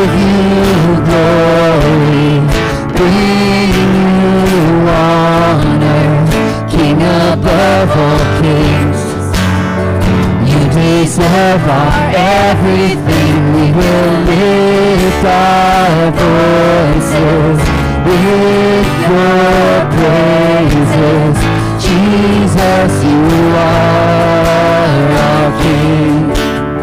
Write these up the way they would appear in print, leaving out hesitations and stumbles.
you glory, bring you honor, King above all kings. You deserve our everything. We will lift our voices with your praises. Jesus, you are our King.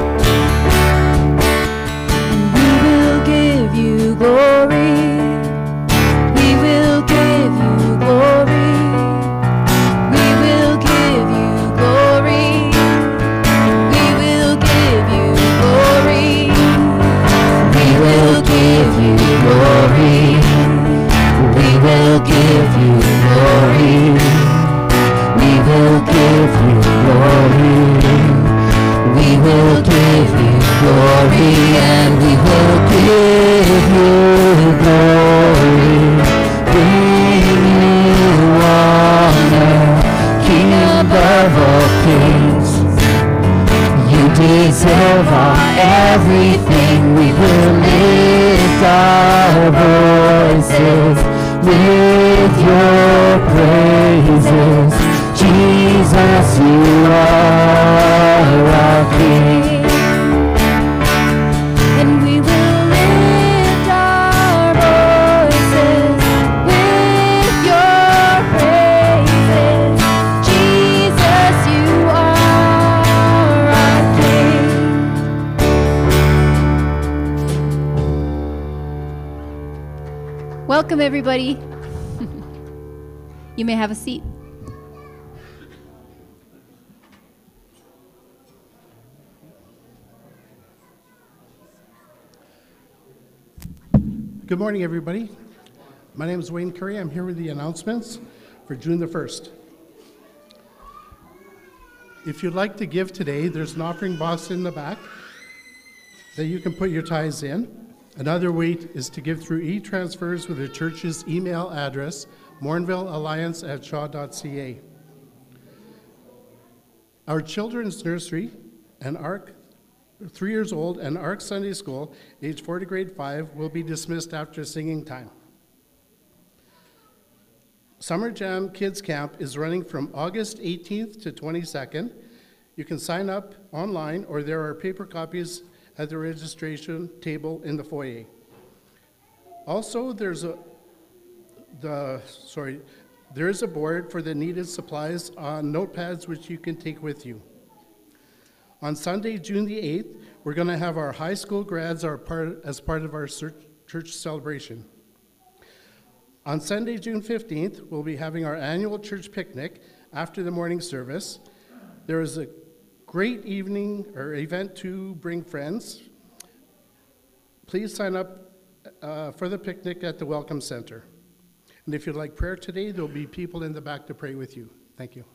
And we will give you glory. We will give you glory. We will give you glory. We will give you glory. We will give you glory. We will give you glory. We will give you glory. We will give you glory, and we will give you glory. Bring you honor, King above all kings. You deserve our everything. We will lift our voices with your praises. Jesus, you are our King. And we will lift our voices with your praises. Jesus, you are our King. Welcome, everybody. You may have a seat. Good morning, everybody. My name is Wayne Curry. I'm here with the announcements for June the 1st. If you'd like to give today, there's an offering box in the back that you can put your tithes in. Another way is to give through e-transfers with the church's email address, morinvillealliance@shaw.ca. Our children's nursery and ARC 3 years old and ARC Sunday School, age 4 to grade 5, will be dismissed after singing time. Summer Jam Kids Camp is running from August 18th to 22nd. You can sign up online, or there are paper copies at the registration table in the foyer. Also, there is a board for the needed supplies on notepads which you can take with you. On Sunday, June the 8th, we're going to have our high school grads as part of our church celebration. On Sunday, June 15th, we'll be having our annual church picnic after the morning service. There is a great evening or event to bring friends. Please sign up for the picnic at the Welcome Center. And if you'd like prayer today, there'll be people in the back to pray with you. Thank you.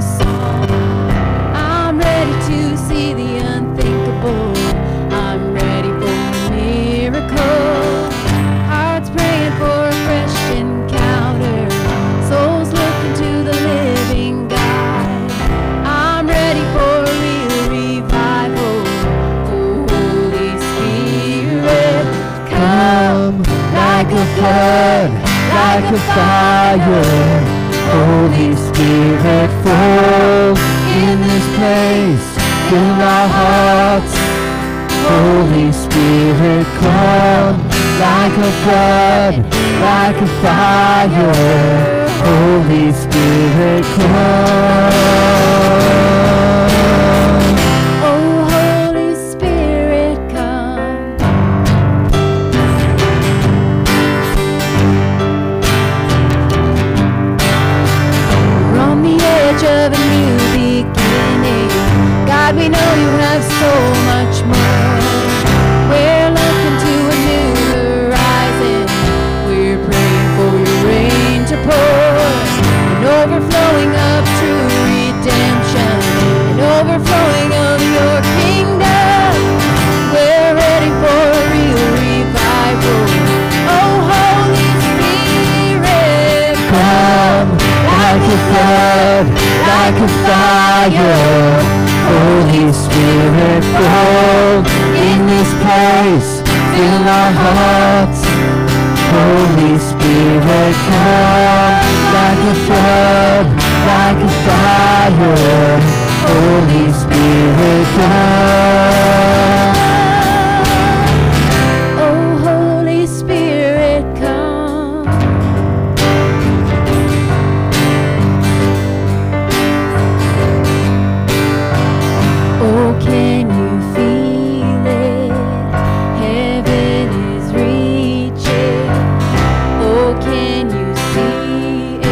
song. I'm ready to see the unthinkable. I'm ready for a miracle. Hearts praying for a fresh encounter. Souls looking to the living God. I'm ready for a real revival. Oh, Holy Spirit, come Like a flood, like a fire, Holy Spirit, fall in this place, fill our hearts. Holy Spirit, come like a flood, like a fire, Holy Spirit, come. Oh, Holy Spirit, come. We're on the edge of a new beginning. God, we know you have so much more. We're looking to a new horizon. We're praying for your rain to pour. An overflowing of true redemption. An overflowing of your kingdom. We're ready for a real revival. Oh, Holy Spirit, Come like a flood, like a fire, Holy Spirit, fall in this place, fill our hearts. Holy Spirit, come like a flood, like a fire, Holy Spirit, come. oh, Holy Spirit, come. Oh, can you feel it? Heaven is reaching. Oh, can you see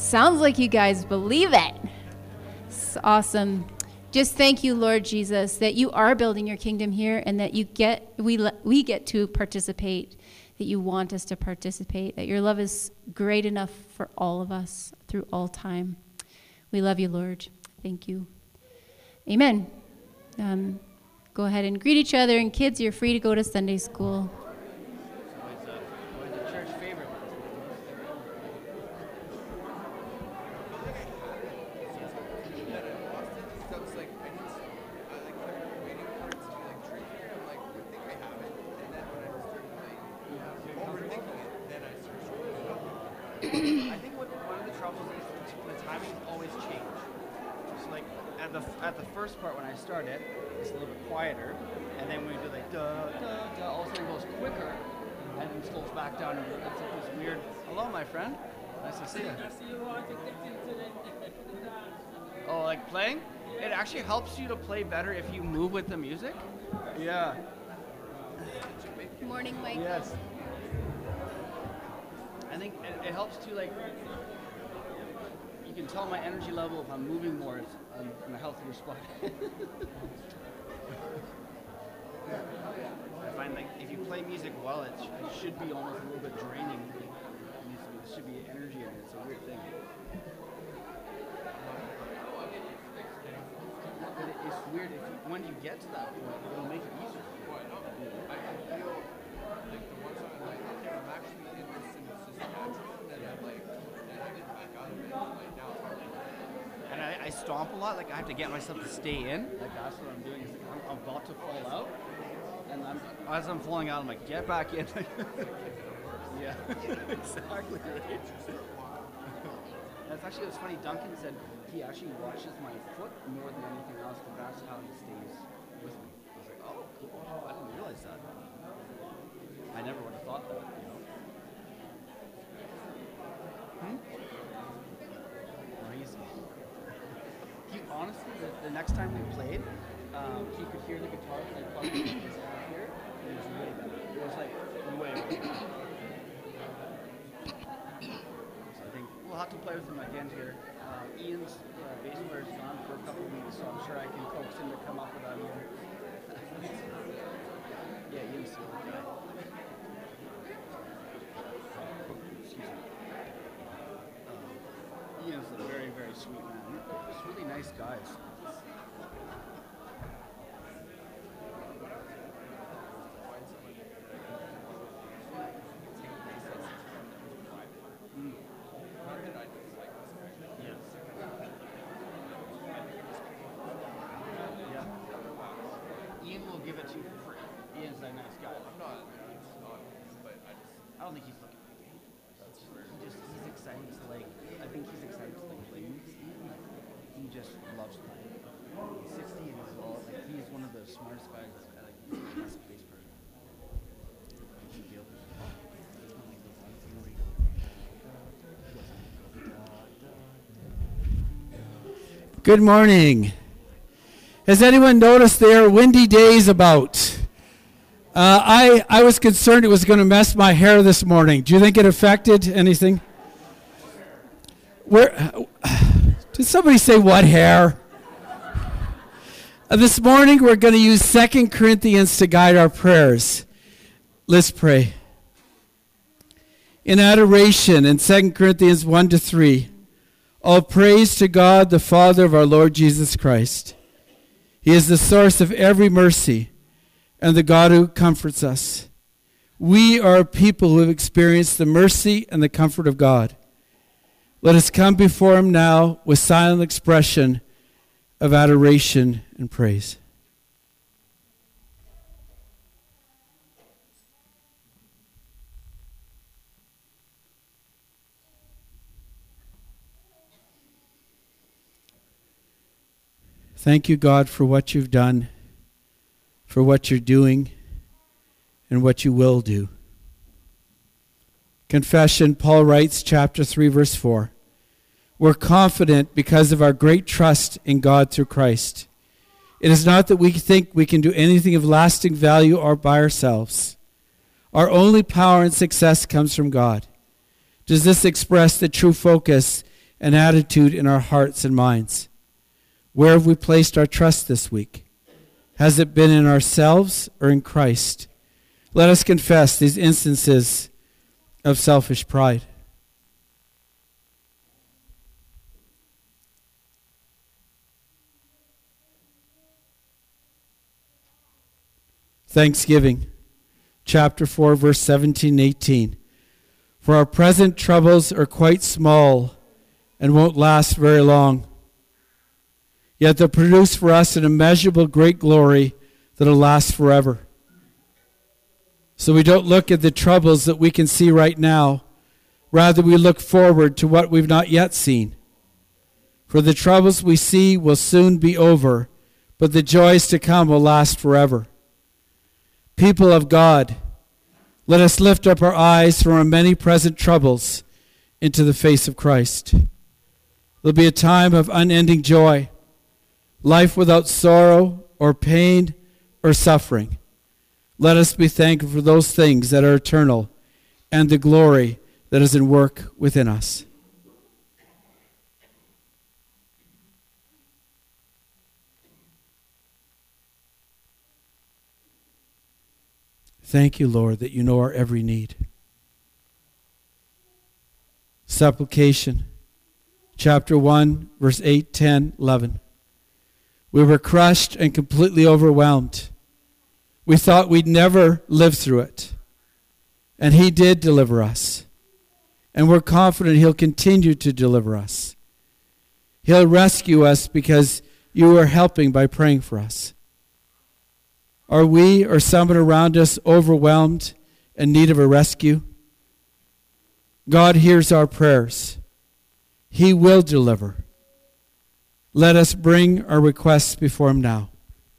Sounds like you guys believe it. It's awesome. Just thank you, Lord Jesus, that you are building your kingdom here and that we get to participate, that you want us to participate, that your love is great enough for all of us through all time. We love you, Lord. Thank you. Amen. Go ahead and greet each other, and kids, you're free to go to Sunday school. I think one of the troubles is the timings always change. So like at the first part when I started, it's a little bit quieter, and then when we do like da da da, all of a sudden it goes quicker, and then slows back down. And it's like this weird. Hello, my friend. Nice to see you. Oh, like playing? It actually helps you to play better if you move with the music. Yeah. Good morning, Mike. Yes. I think it helps to, like, you can tell my energy level if I'm moving more, if I'm in a healthier spot. I find, like, if you play music well, it should be almost a little bit draining. There should be energy in it. It's a weird thing. But it's weird when you get to that point, it'll make it easier. I feel like the ones I'm actually in this and it's just natural, then I'm like, then I get back out of it. Like now it's hard. And I stomp a lot. Like I have to get myself to stay in. Like that's what I'm doing. Is like, I'm about to fall out, and as I'm falling out, I'm like, get back in. Yeah, exactly. Right. That's actually what's funny. Duncan said he actually watches my foot more than anything else, but that's how he stays with me. I was like, oh, cool. I didn't realize that. I never would have thought that, you know. Well, he honestly, the next time we played, he could hear the guitar like fucking his hand here, and it was way better. It was like way better. So I think we'll have to play with him again here. Ian's bass player is gone for a couple of weeks, so I'm sure I can coax him to come up without Ian. Yeah, Ian's a good guy. Ian's a very, very sweet man. He's really nice guys. Ian will give it to you for free. Ian's a nice guy. I'm not, but I don't think he's looking for me. He's excited to I think he's excited to play music. He just loves playing. He's 60 and he's one of the smartest guys he's the best bass player. Good morning. Has anyone noticed there are windy days about? I was concerned it was going to mess my hair this morning. Do you think it affected anything? Did somebody say what hair? This morning we're going to use 2 Corinthians to guide our prayers. Let's pray. In adoration in 2 Corinthians 1-3, all praise to God, the Father of our Lord Jesus Christ. He is the source of every mercy and the God who comforts us. We are a people who have experienced the mercy and the comfort of God. Let us come before him now with silent expression of adoration and praise. Thank you, God, for what you've done, for what you're doing, and what you will do. Confession, Paul writes, chapter 3, verse 4. We're confident because of our great trust in God through Christ. It is not that we think we can do anything of lasting value or by ourselves. Our only power and success comes from God. Does this express the true focus and attitude in our hearts and minds. Where have we placed our trust this week? Has it been in ourselves or in Christ? Let us confess these instances of selfish pride. Thanksgiving, chapter 4, verse 17 and 18. For our present troubles are quite small and won't last very long. Yet they'll produce for us an immeasurable great glory that'll last forever. So we don't look at the troubles that we can see right now. Rather, we look forward to what we've not yet seen. For the troubles we see will soon be over, but the joys to come will last forever. People of God, let us lift up our eyes from our many present troubles into the face of Christ. There'll be a time of unending joy, life without sorrow or pain or suffering. Let us be thankful for those things that are eternal and the glory that is in work within us. Thank you, Lord, that you know our every need. Supplication, chapter 1, verse 8, 10, 11. We were crushed and completely overwhelmed. We thought we'd never live through it. And he did deliver us. And we're confident he'll continue to deliver us. He'll rescue us because you are helping by praying for us. Are we or someone around us overwhelmed and in need of a rescue? God hears our prayers. He will deliver. Let us bring our requests before him now.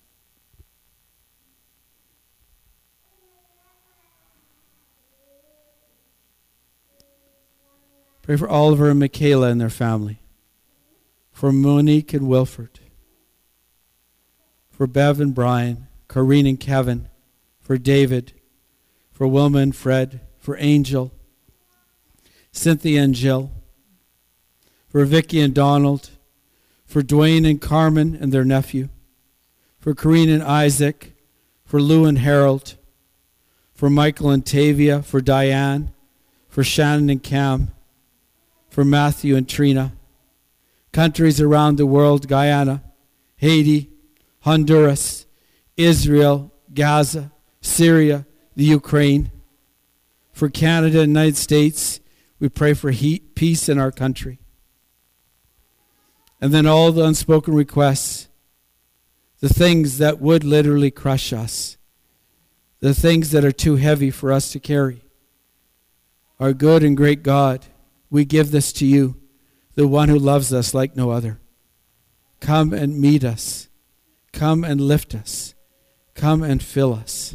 Pray for Oliver and Michaela and their family. For Monique and Wilford. For Bev and Brian. Corrine and Kevin, for David, for Wilma and Fred, for Angel, Cynthia and Jill, for Vicky and Donald, for Dwayne and Carmen and their nephew, for Corrine and Isaac, for Lou and Harold, for Michael and Tavia, for Diane, for Shannon and Cam, for Matthew and Trina, countries around the world, Guyana, Haiti, Honduras, Israel, Gaza, Syria, the Ukraine. For Canada and the United States, we pray for peace in our country. And then all the unspoken requests, the things that would literally crush us, the things that are too heavy for us to carry. Our good and great God, we give this to you, the one who loves us like no other. Come and meet us. Come and lift us. Come and fill us.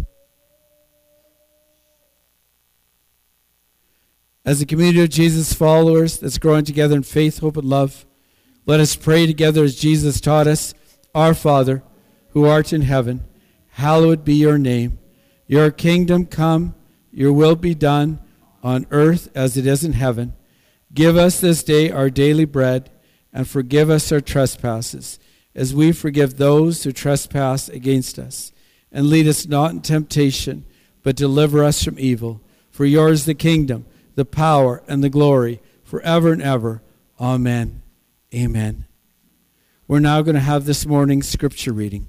As a community of Jesus followers that's growing together in faith, hope, and love, let us pray together as Jesus taught us. Our Father, who art in heaven, hallowed be your name. Your kingdom come, your will be done on earth as it is in heaven. Give us this day our daily bread, and forgive us our trespasses, as we forgive those who trespass against us. And lead us not in temptation, but deliver us from evil. For yours is the kingdom, the power, and the glory, forever and ever. Amen. Amen. We're now going to have this morning's scripture reading.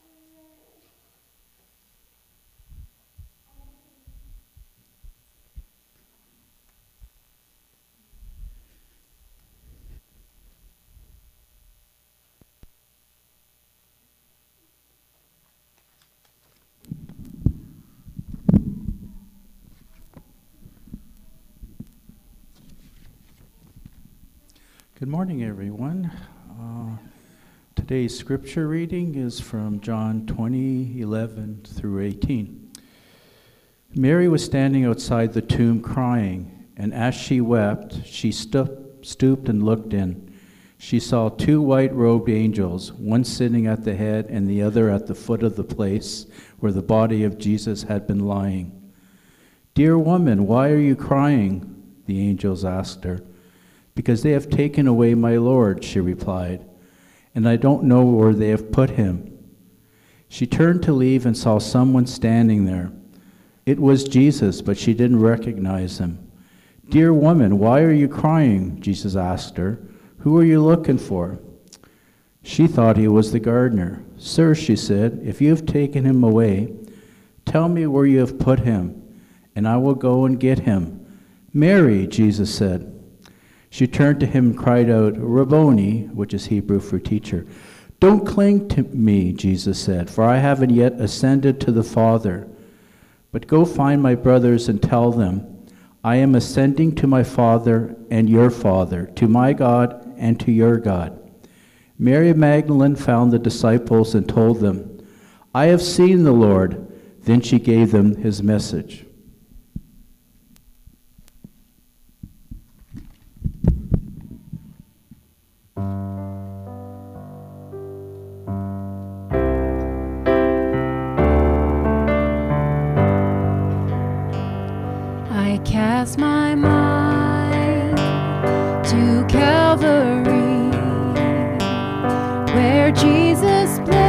Good morning, everyone. Today's scripture reading is from John 20:11 through 18. Mary was standing outside the tomb crying, and as she wept, she stooped and looked in. She saw two white-robed angels, one sitting at the head and the other at the foot of the place where the body of Jesus had been lying. "Dear woman, why are you crying?" the angels asked her. Because they have taken away my Lord, she replied, and I don't know where they have put him. She turned to leave and saw someone standing there. It was Jesus, but she didn't recognize him. Dear woman, why are you crying? Jesus asked her. Who are you looking for? She thought he was the gardener. Sir, she said, if you have taken him away, tell me where you have put him, and I will go and get him. Mary, Jesus said. She turned to him and cried out, Rabboni, which is Hebrew for teacher. Don't cling to me, Jesus said, for I haven't yet ascended to the Father. But go find my brothers and tell them, I am ascending to my Father and your Father, to my God and to your God. Mary Magdalene found the disciples and told them, I have seen the Lord. Then she gave them his message. I cast my mind to Calvary, where Jesus bled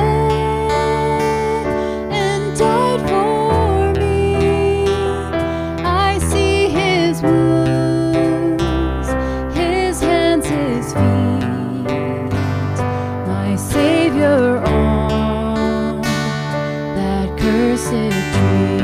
and died for me. I see his wounds, his hands, his feet, my Savior on that cursed tree.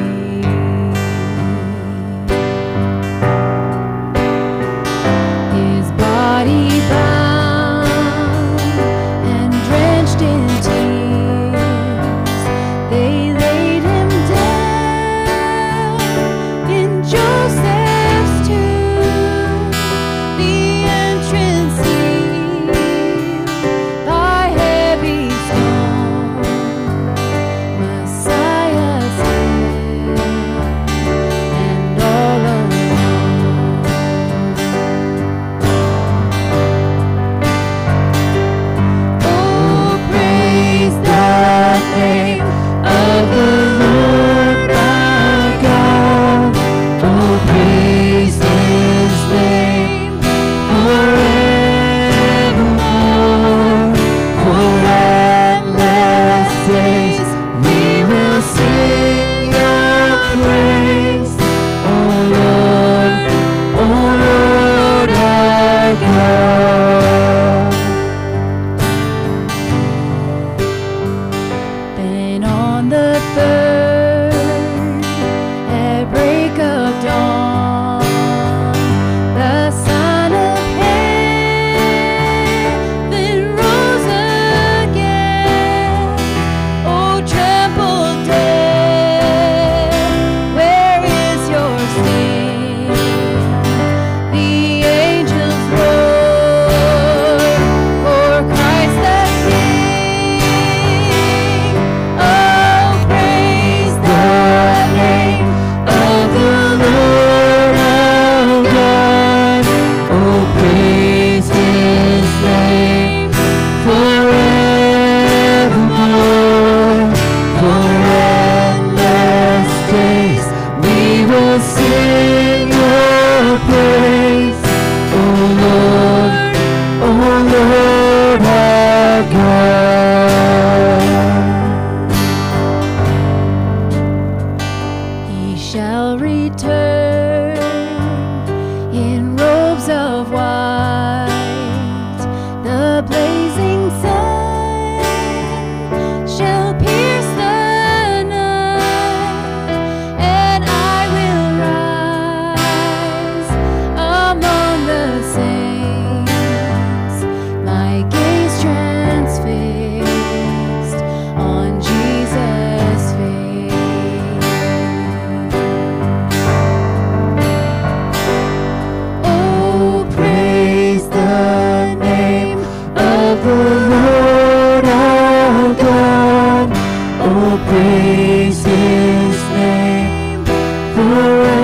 praise His name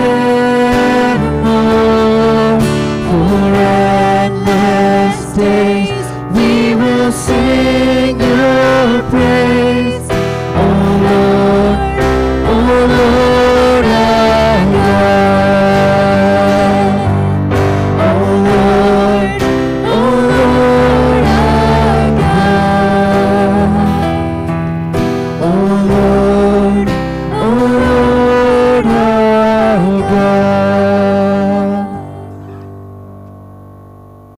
forevermore, for endless days.